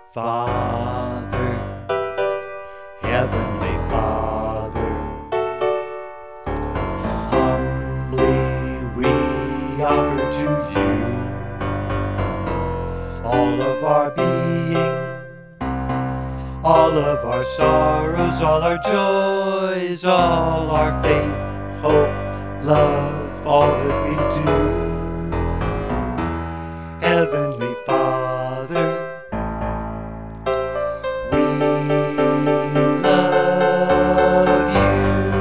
Father, Heavenly Father, humbly we offer to you all of our being, all of our sorrows, all our joys, all our faith, hope, love, all that we do. Heavenly Father, we love you.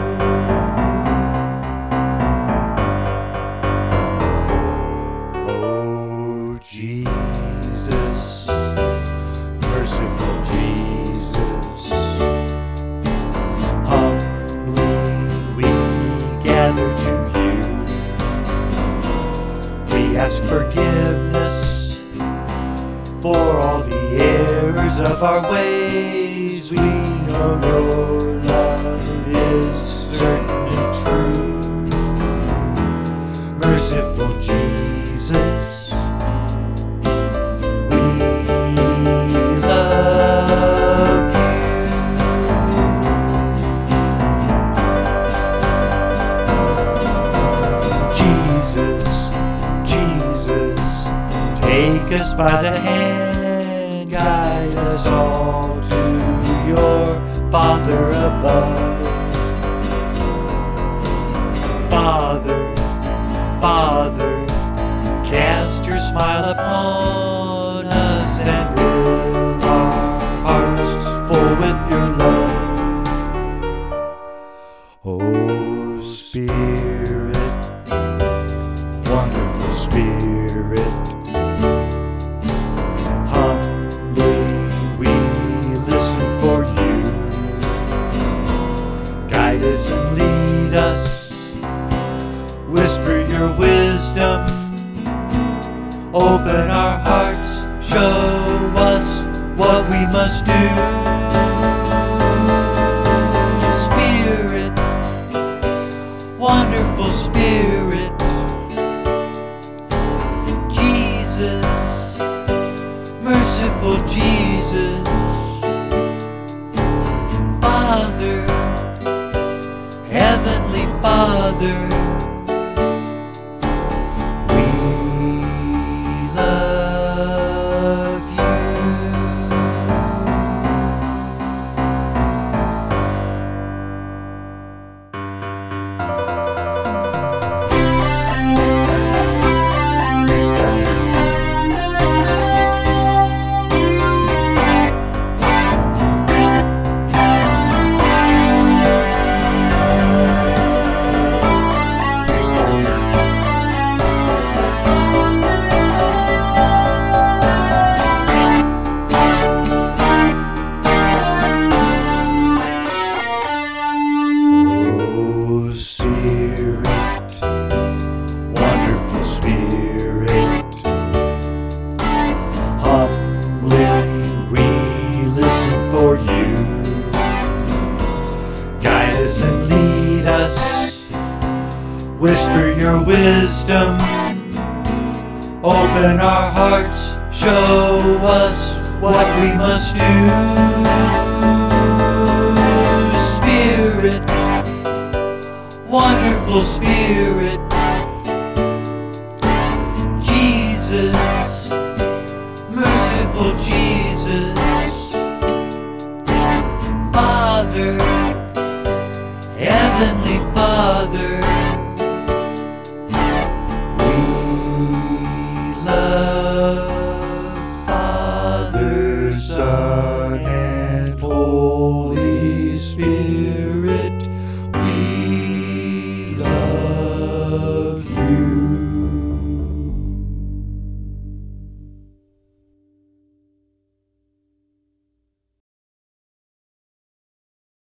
Oh Jesus, merciful Jesus, humbly we gather to you. We ask forgiveness for all the errors of our ways. We know your love is certain and true. Merciful Jesus, we love you. Jesus, Jesus, take us by the hand, guide us all to your Father above. Father, Father, cast your smile upon us and fill our hearts full with your love. Oh Spirit, wonderful Spirit, humbly we listen for you. Guide us and lead us, whisper your wisdom, open our hearts, show us what we must do. Spirit, wonderful Spirit, Jesus, merciful Jesus, Father, Heavenly Father, we love you. And lead us, whisper your wisdom, open our hearts, show us what we must do. Spirit, wonderful Spirit,